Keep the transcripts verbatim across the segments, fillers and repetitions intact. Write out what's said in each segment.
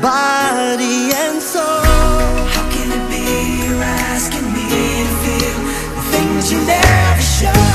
body and soul. How can it be you're asking me to feel the things you never show?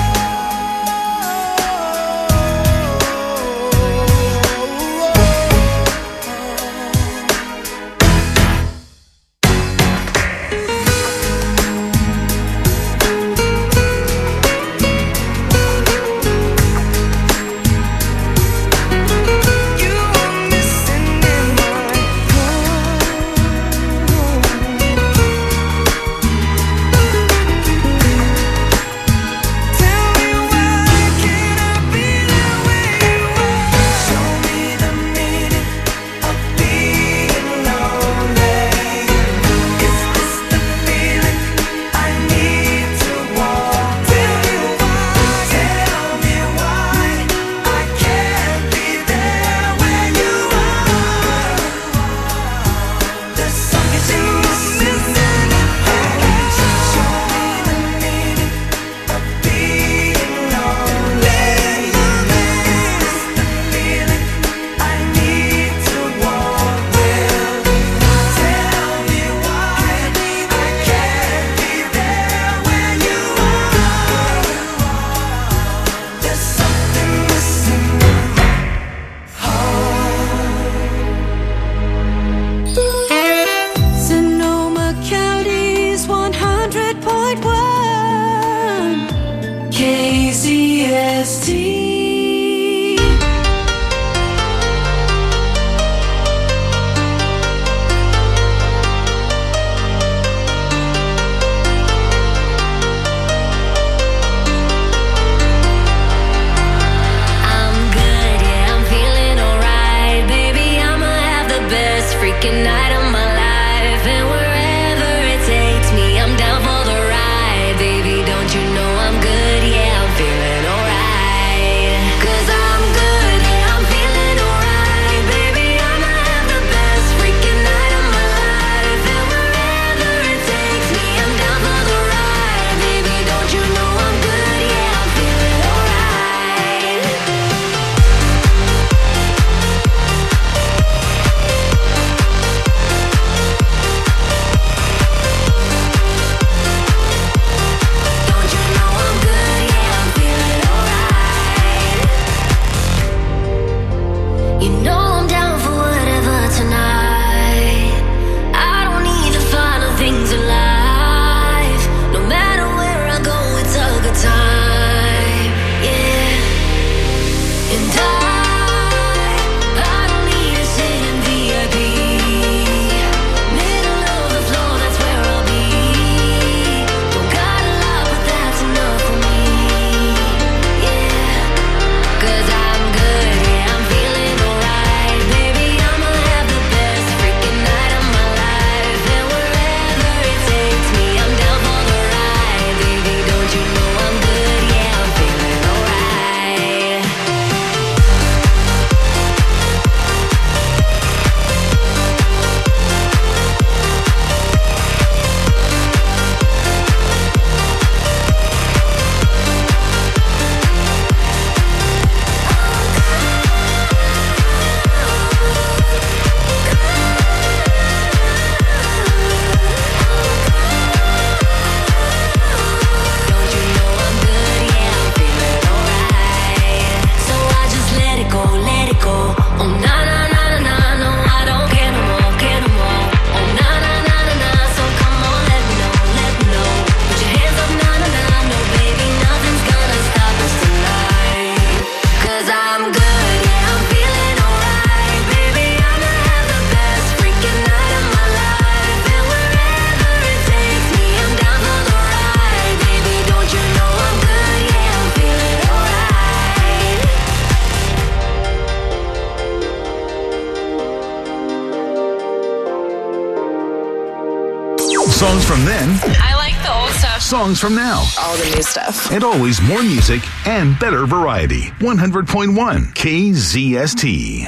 Songs from then. I like the old stuff. Songs from now. All the new stuff. And always more music and better variety. one hundred point one K Z S T.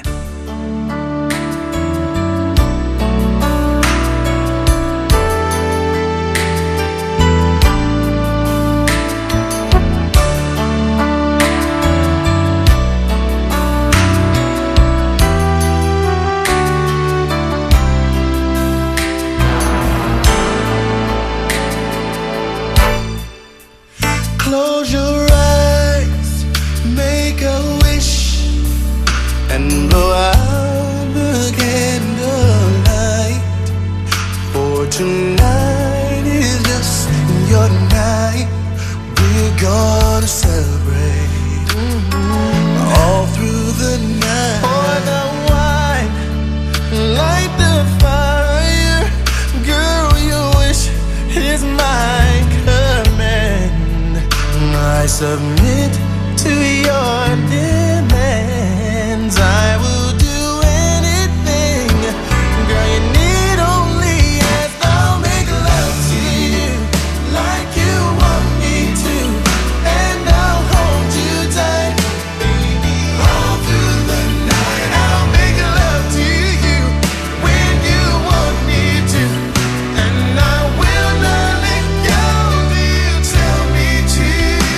Tonight is just your night. We're gonna celebrate mm-hmm. all through the night. Pour the wine, light the fire. Girl, your wish is my command. I submit to your demands. I will do anything. Girl, you need only ask. I'll make love to you like you want me to, and I'll hold you tight, baby, all through the night. I'll make love to you when you want me to, and I will not let go till you tell me to.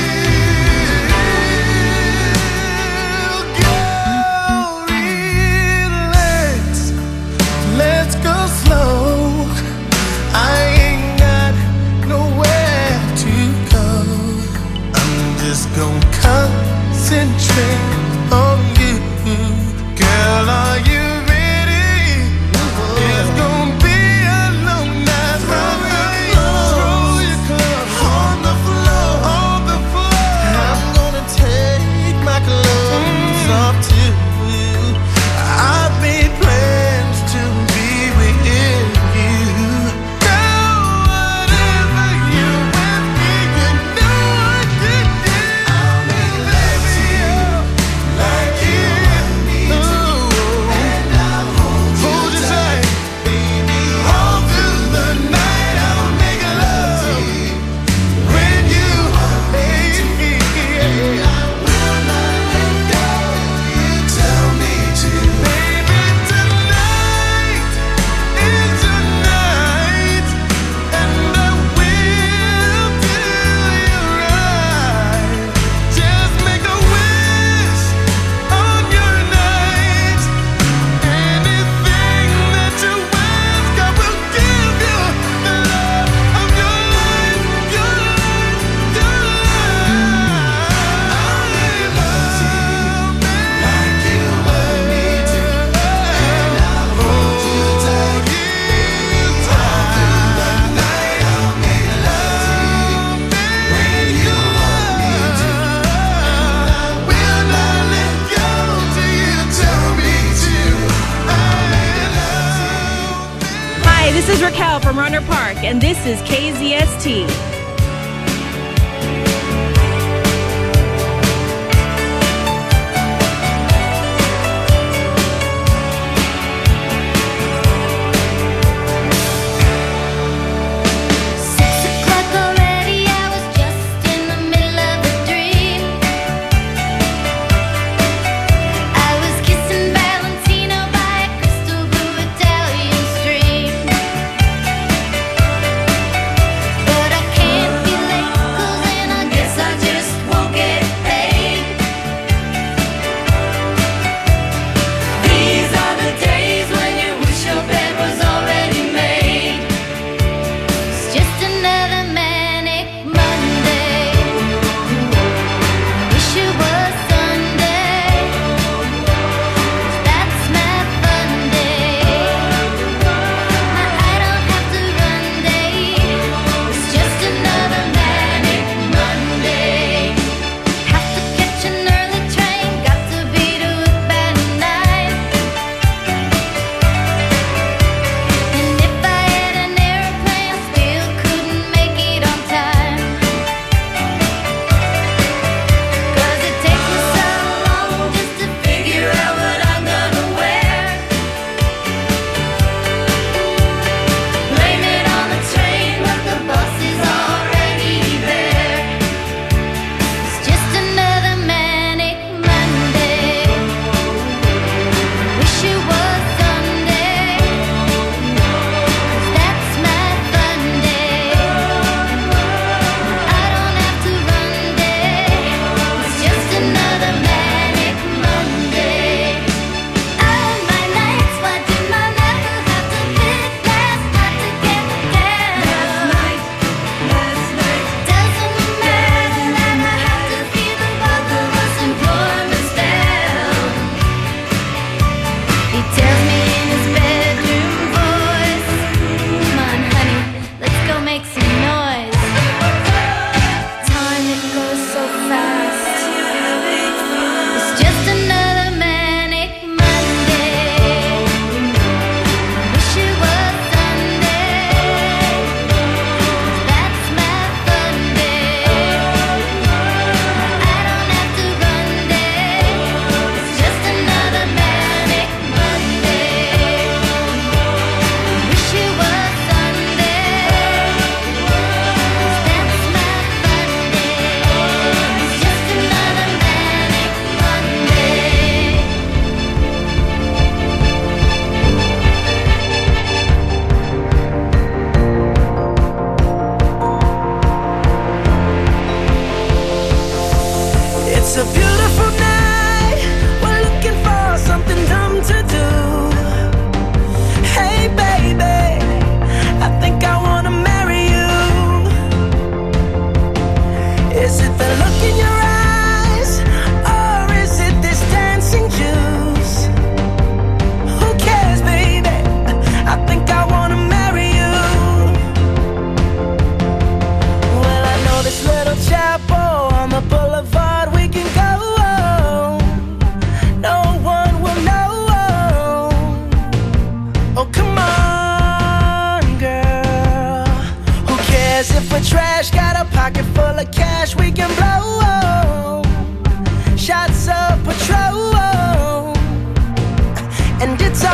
Girl, relax, let's go slow. I ain't got nowhere to go. I'm just gonna concentrate on you. Girl, are you ready? It's gonna be a long night. Roll your clothes, roll your clothes on the floor, on the floor. I'm gonna take my clothes off too. I've made plans to be with you. Girl, whatever you want me, you know I can do. I'll make love to you like you want me to, and I'll hold you tight, baby, all through the night. I'll make love to you when you want me to, and I will not let go. You tell me to, baby. Tonight is your night, and I will do you right. Just make a wish on your night. Anything that you ask, I will give you the love of your life, your life, your life. I'll make love to you like you want me to, and I'll hold you tight, baby, all through the night. I'll make love to you when you want me to, and I will not let go till you tell me to. I'll make love. Hi, this is Raquel from Runner Park, and this is K Z S T. Six o'clock already, I was just in the middle of a dream. I was kissing Valentino by a crystal blue Italian stream. But I can't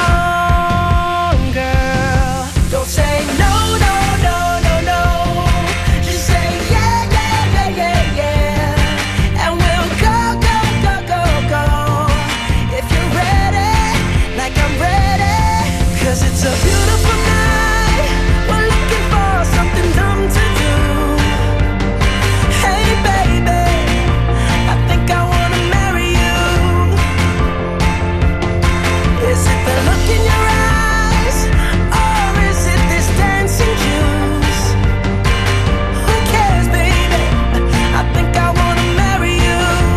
wrong, girl. Don't say no, no, no, no, no. Just say yeah, yeah, yeah, yeah, yeah. And we'll go, go, go, go, go. If you're ready, like I'm ready. Cause it's a beautiful night. We're looking for something dumb to do. Hey baby, I think I wanna marry you. Is it the look in your eyes, or is it this dancing juice? Who cares, baby? I think I wanna marry you.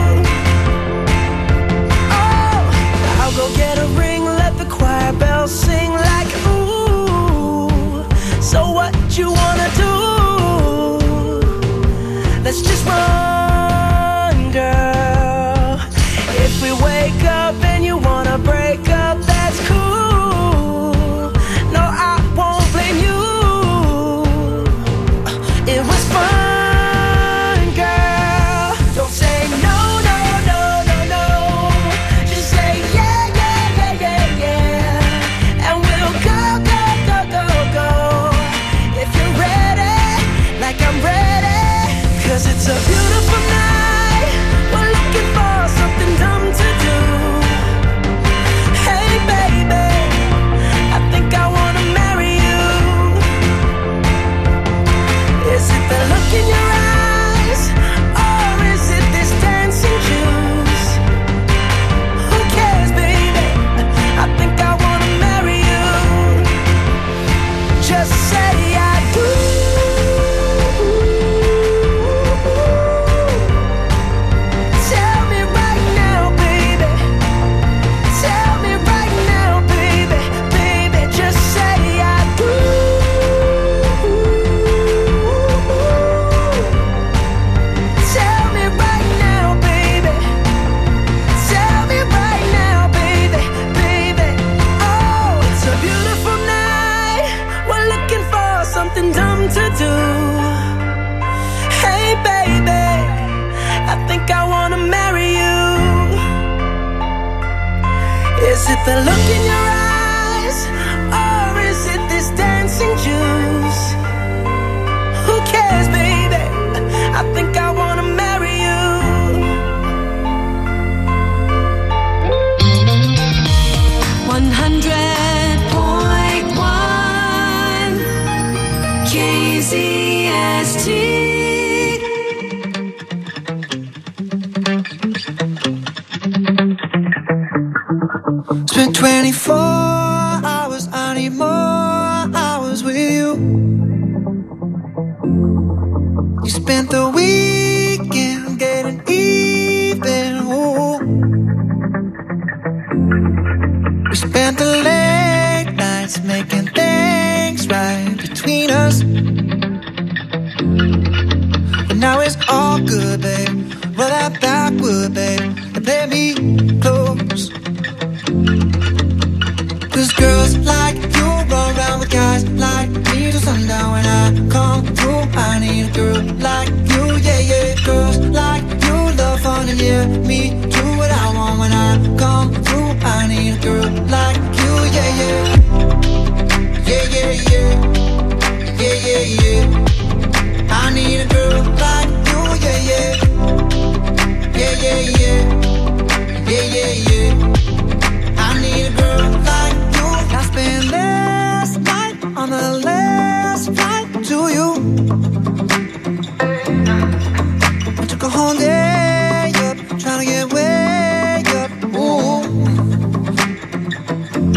Oh, I'll go get a ring, let the choir bells sing like ooh. So what you wanna do? Let's just run, girl. If we wake up and you wanna break up, that's cool. No, I won't blame you. It was fun, girl. Don't say no, no, no, no, no. Just say yeah, yeah, yeah, yeah, yeah. And we'll go, go, go, go, go. If you're ready, like I'm ready. Cause it's a beautiful night. We're looking for something dumb to do. Hey baby, I think I wanna marry you. Is it the look in your eyes, or is it this dancing juice? Who cares, baby? I think I wanna marry you. Just say I do. Tell me right now, baby. Tell me right now, baby. Baby, just say I do. Tell me right now, baby. Tell me right now, baby. Baby, oh, it's a beautiful night. We're looking for something dumb to do. Hey baby, I think I wanna marry you. Is it the look in your eyes, or is it this dancing juice? Who cares, baby? I think I wanna marry you. one hundred point one K Z S T. Spent twenty-four hours, I need more hours with you. You spent the weekend getting even. Ooh. We spent the late nights making things right between us. But now it's all good, babe. Roll that backward, babe, and play me close. Cause girls like you run around with guys like me till sundown. When I come through, I need a girl like you, yeah, yeah. Girls like you love fun and yeah, me do what I want. When I come through, I need a girl like you, yeah, yeah. Yeah, yeah, yeah. Yeah, yeah, yeah. I need a girl like you, yeah, yeah. Yeah, yeah, yeah. Yeah, yeah, yeah. I need a girl like you. I spent last night on the last flight to you. I took a whole day up, trying to get way up. Ooh.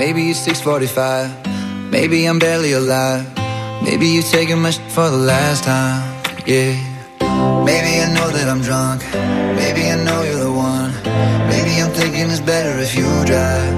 maybe it's six forty-five. Maybe I'm barely alive. Maybe you taking my shit for the last time. Yeah. Maybe I know that I'm drunk. Maybe I know you're the one. Maybe I'm thinking it's better if you drive.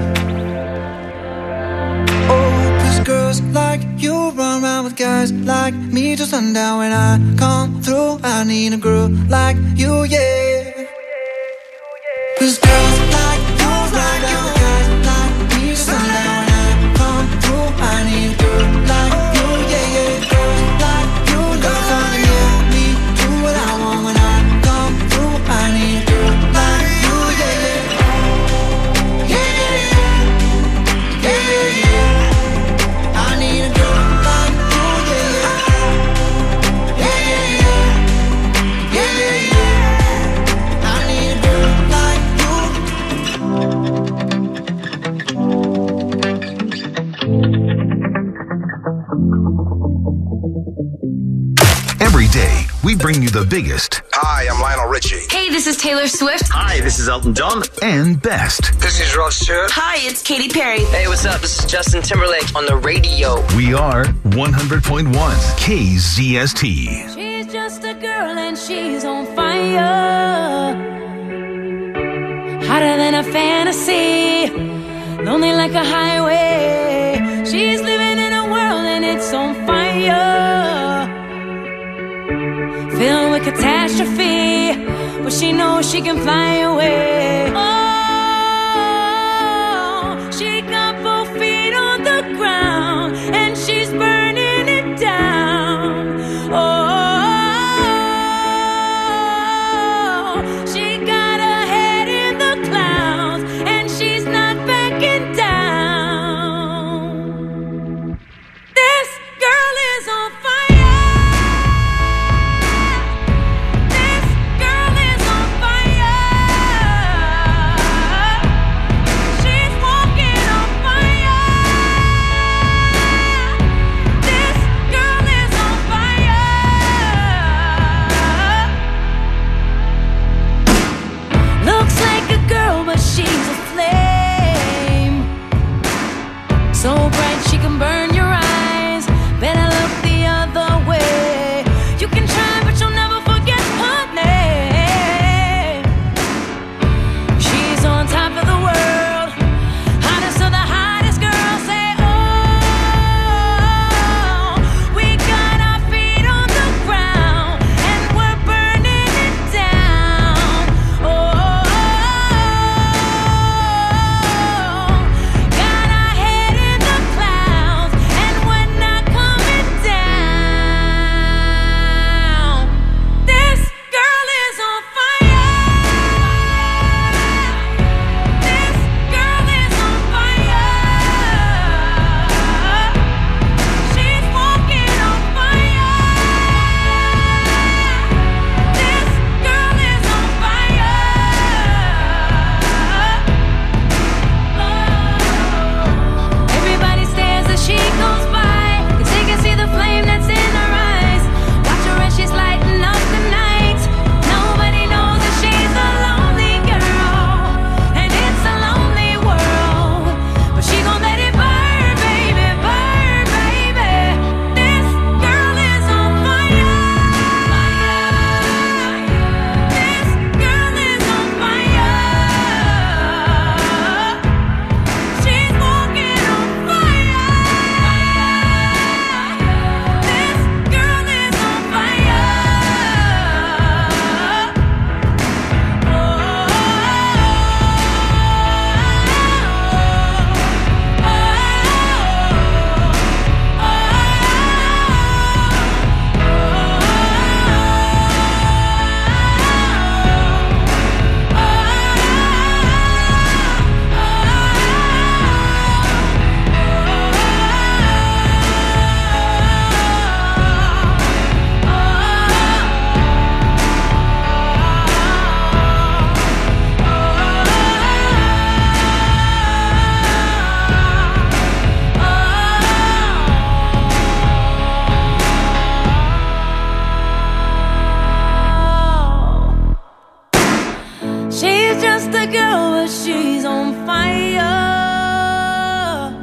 Oh, cause girls like you run around with guys like me till sundown. When I come through, I need a girl like you, yeah. Cause girls like you run around with guys like me till sundown. When I come through, I need a girl like you, yeah, yeah. Girls like you love to hear me do what I want. When I come through, I need a girl like you, yeah, yeah. Yeah, yeah, yeah. Yeah, yeah, yeah. I need a girl like you, yeah, yeah. Yeah, yeah, yeah. Yeah, yeah, yeah. I need a girl like you. Every day, we bring you the biggest Hi, I'm Lionel Richie. Hey, this is Taylor Swift. Hi, this is Elton John. and best. This is Rod Stewart. Hi, it's Katy Perry. Hey, what's up? This is Justin Timberlake on the radio. We are one hundred point one K Z S T. She's just a girl and she's on fire. Hotter than a fantasy. Lonely like a highway. She's living in a world and it's on fire. Filled with catastrophe. But she knows she can fly away. Oh, she got both feet on the ground and she's burning it down. Oh, she got her head in the clouds and she's not backing down. This girl is on fire. This girl is on fire.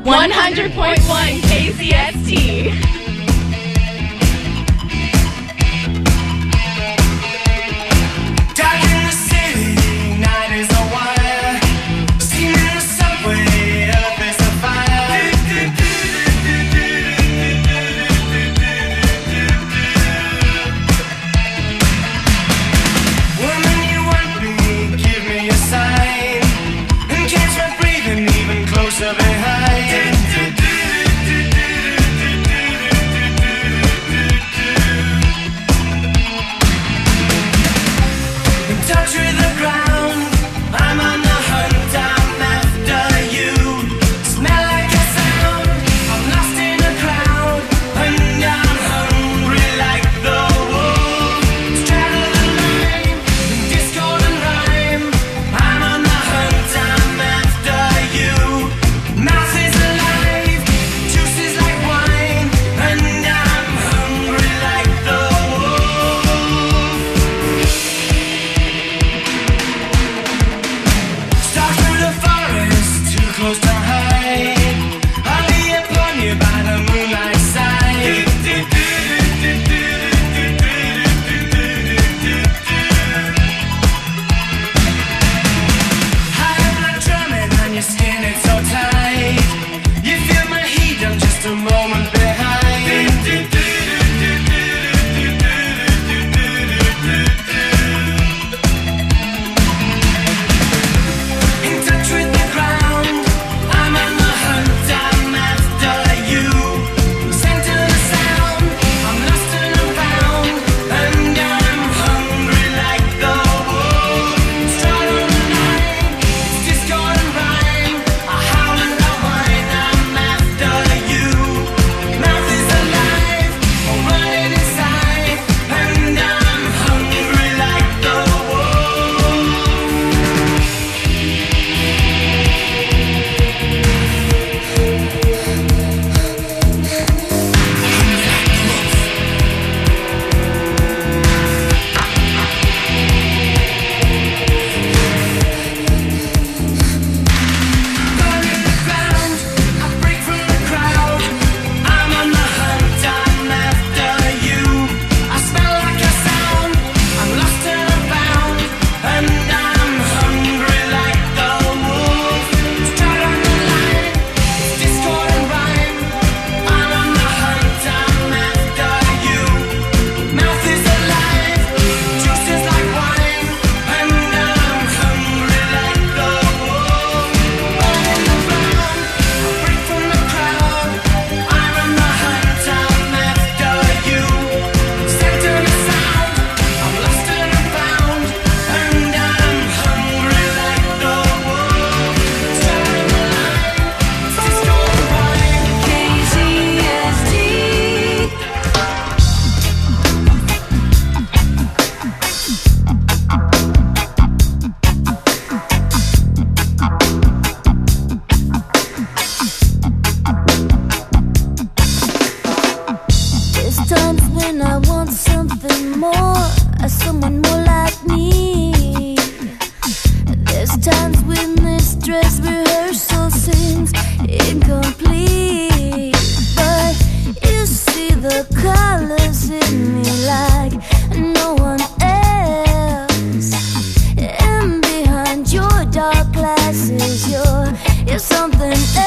one hundred point one K Z S T. Dark in the city, night is a wire. Steam in the subway, earth is a fire. Woman, you want me, give me a sign. And catch my breathing even closer behind. Touch with the ground, I'm on the hunt, I'm after you. Smell like a sound, I'm lost in a crowd, and I'm hungry like the wolf. Straddle the line, discord and rhyme. I'm on the hunt, I'm after you. Mouth is alive, juice is like wine, and I'm hungry like the wolf. Stalk through the forest, too close to hide. I'll be upon you by the moonlight side. High blood drumming on your skin, it's so tight. You feel my heat, I'm just a moment behind. In touch with the ground, I'm on the hunt, I'm after you. Center the sound, I'm lost and I'm found, and I'm hungry like the wolf. Straddle the line, it's discord and rhyme. I howl and I whine, I'm after you. Mouth is alive, I'm running inside, and I'm hungry like the wolf. Burning the ground, I break from the crowd. I'm on the hunt, I'm after you. I smell like a sound, I'm lost and I'm found, and I'm hungry like the wolf. Straddle the line, it's discord and rhyme. I'm on the hunt, I'm after you. Mouth is alive, juice is like wine, and I'm hungry like the wolf. Burning the ground, I break from the crowd. I'm on the hunt, I'm after you. Center the sound, I'm lost and I'm found, and I'm hungry like the wolf. Straddle the line, it's discord and rhyme. K Z S T. There's times when I want something more, someone more like me. There's times when this dress rehearsal seems incomplete. But you see the colors in me like no one else. And behind your dark glasses, you're, you're something